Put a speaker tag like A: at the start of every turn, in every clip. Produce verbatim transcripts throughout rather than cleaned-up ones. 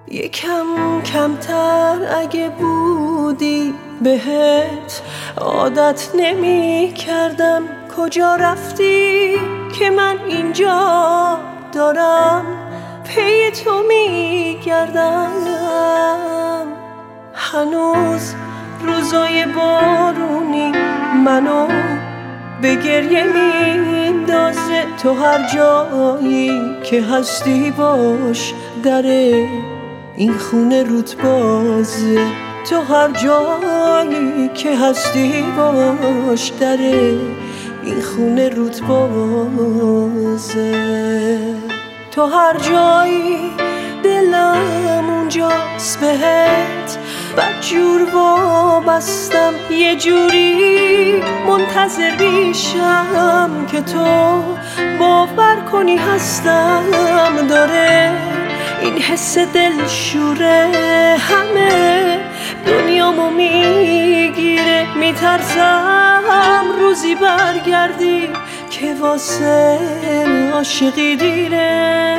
A: یکم کمتر اگه بودی بهت عادت نمی کردم. کجا رفتی که من اینجا دارم پی تو می گردم. هنوز روزای بارونی منو به گریه میندازه. تو هر جایی که هستی باش در این خونه روت بازه. تو هر جایی که هستی باش در این خونه روت بازه. تو هر جایی دلم اونجاست بهت بدجور وابستم. یه جوری منتظر بیشم که تو باور کنی هستم. داره این حس دلشوره همه دنیامو میگیره. میترسم روزی برگردی که واسه عاشقی دیره.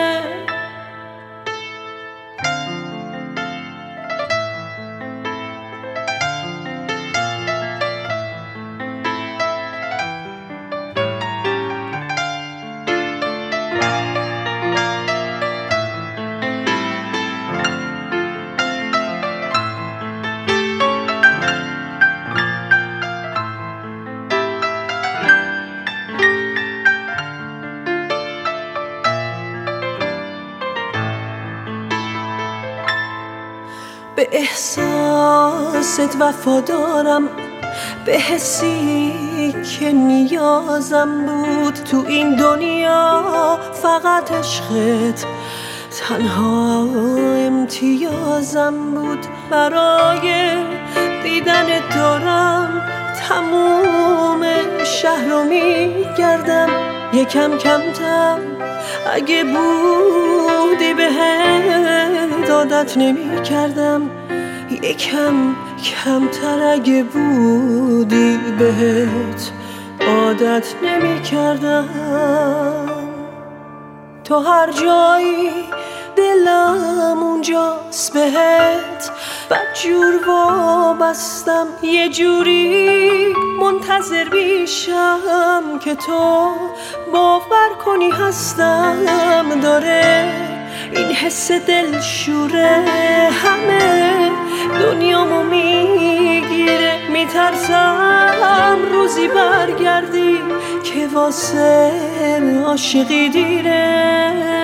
A: به احساست وفادارم، به حسی که نیازم بود. تو این دنیا فقط عشقت تنها امتیازم بود. برای دیدن دارم تموم شهر رو میگردم. یکم کمتر اگه بودی بهت عادت نمی کردم. یکم کمتر اگه بودی بهت عادت نمی کردم. تو هر جایی دلم اونجاست بهت بدجور وابستم. یه جوری منتظر بیشم که تو باور کنی هستم. داره این حس دلشوره همه دنیامو میگیره. میترسم روزی برگردی که واسه عاشقی دیره.